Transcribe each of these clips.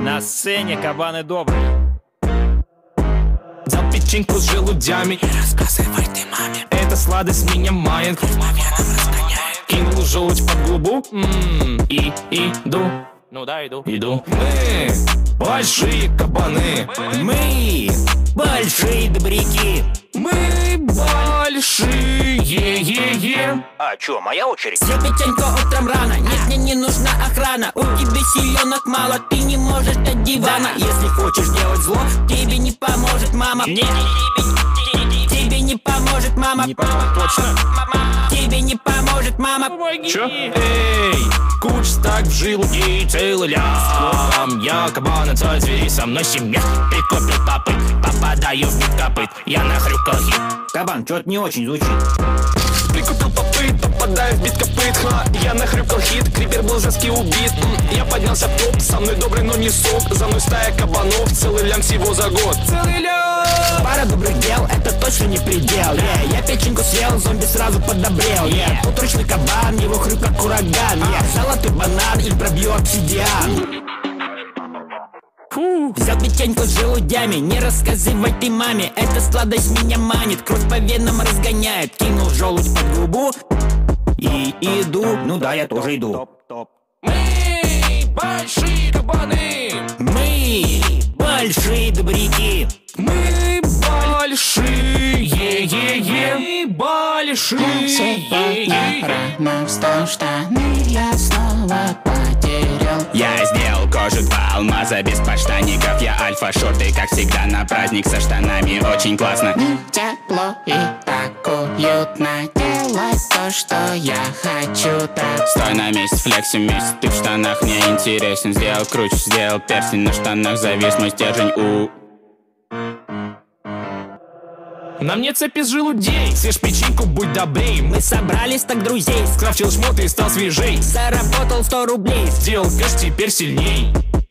На сцене кабаны добрые. Взял печеньку с желудями и рассказывай ты маме. Эта сладость меня мает, кровь по венам разгоняет. Кинул желудь под губу и иду. Ну да, иду. Мы большие кабаны. Мы большие добряки. Мы большие. А чё, моя очередь? Съел печеньку утром рано. Нет, мне не нужна охрана. У тебя силёнок мало, ты не можешь от дивана. Если хочешь делать зло, тебе не поможет мама. Тебе не поможет мама. Не поможет точно. Тебе не поможет мама. Чё? Эй, куч так в желудке и целый лям. Я кабан, отца звери, со мной семья. Прикопил копыт, попадаю в бит копыт. Я нахрюкал хит. Кабан, что-то не очень звучит. Прикупил попыт, попадаю в бит копыт. Я нахрюкал хит, крипер был жестко убит. Я поднялся в топ, со мной добрый, но не сок. За мной стая кабанов, целый лям всего за год. Целый лям! Пара добрых дел, это точно не предел. Я печеньку съел, зомби сразу подобрел. Тут ручный кабан, его хрюк как ураган. Золотой банан и пробью обсидиан. Взял печеньку с желудями, не рассказывай ты маме. Эта сладость меня манит, кровь по венам разгоняет. Кинул желудь под губу и иду. Ну да, я тоже иду. Мы большие кабаны. Мы большие добряки. Мы большие. Мы большие. Сегодня рано встал, штаны я снова потерял. Я сделал кожу 2 алмаза без подштанников. Я альфа-шорты, как всегда, на праздник со штанами. Очень классно. Мне тепло и так уютно. Делать то, что я хочу так. Стой на месте, флекси вместе. Ты в штанах мне интересен. Сделал круче, сделал перстень. На штанах завис мой стержень. На мне цепи с желудей. Съешь печеньку, будь добрей. Мы собрались так друзей. Скрафтил шмоты и стал свежей. Заработал 100 рублей. Сделал кэш, теперь сильней.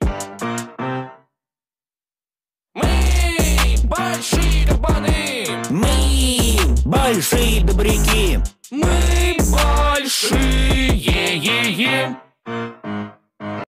Мы большие кабаны. Мы большие добряки. Мы большие.